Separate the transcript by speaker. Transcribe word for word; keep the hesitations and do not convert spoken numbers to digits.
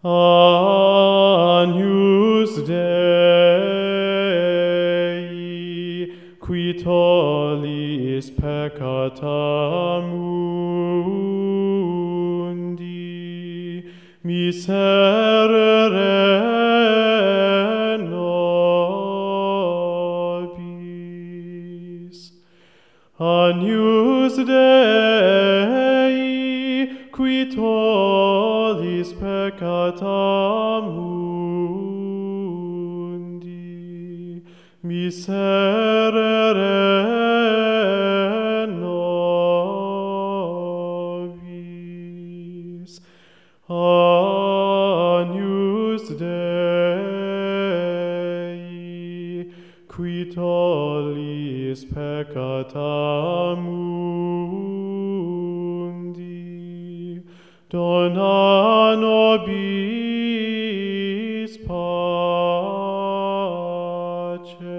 Speaker 1: Agnus Dei, qui tollis peccata mundi, miserere nobis. Agnus Dei, qui tollis peccata mundi, miserere nobis. Agnus Dei, qui tollis peccata mundi, dona nobis pace.